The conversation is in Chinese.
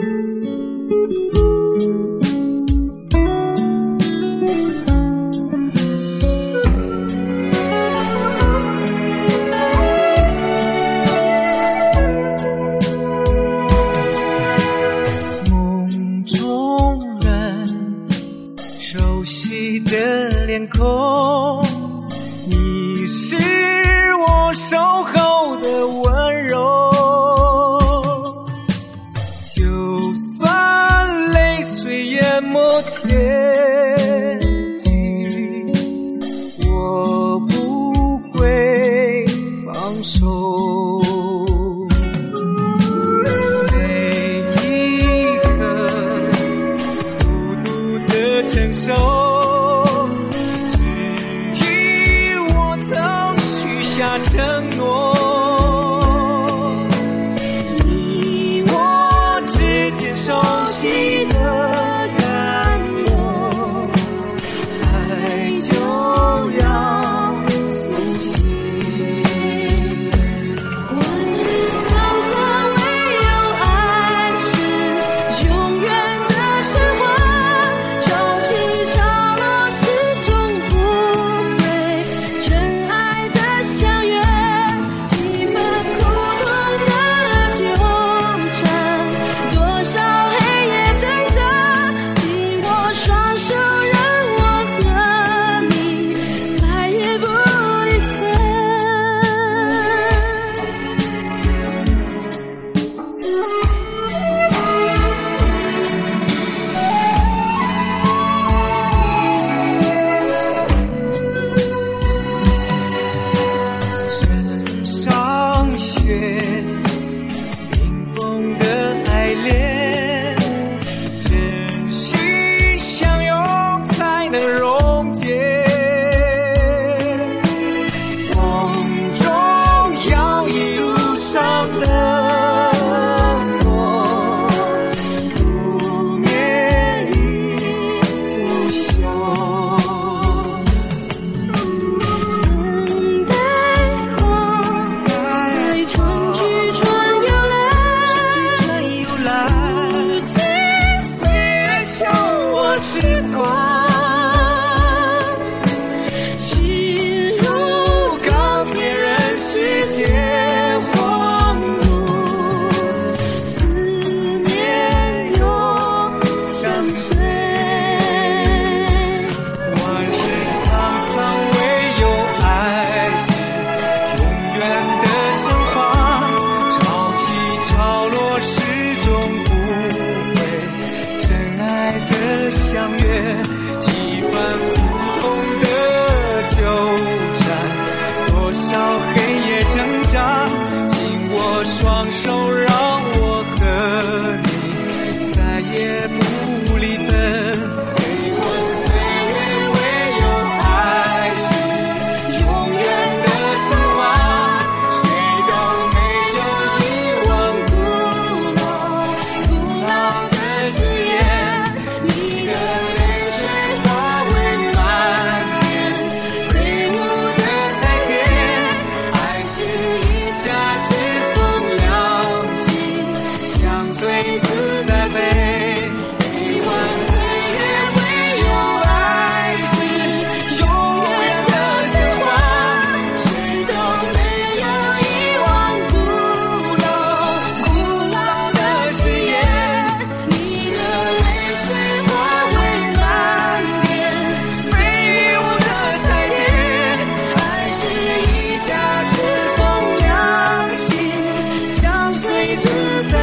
天空，你是我守候的温柔，就算泪水淹没天地，我不会放手。每一刻孤独的承受，承诺，你我之间熟悉的感动，爱就要苏醒。 万世沧桑，唯有爱是永远的神话，潮起潮落，始终不会尘埃的相约。 双手让我和你再也不离分。悲欢岁月，唯有爱是永远的神话，谁都没有遗忘古老的誓言。你的泪水化为满天飞舞的彩蝶，爱是一下之随自在飞。悲欢岁月，唯有爱是永远的神话，谁都没有遗忘古老的誓言。你的泪水化为满天飞舞的彩蝶，爱是一下之风凉气，相随自在。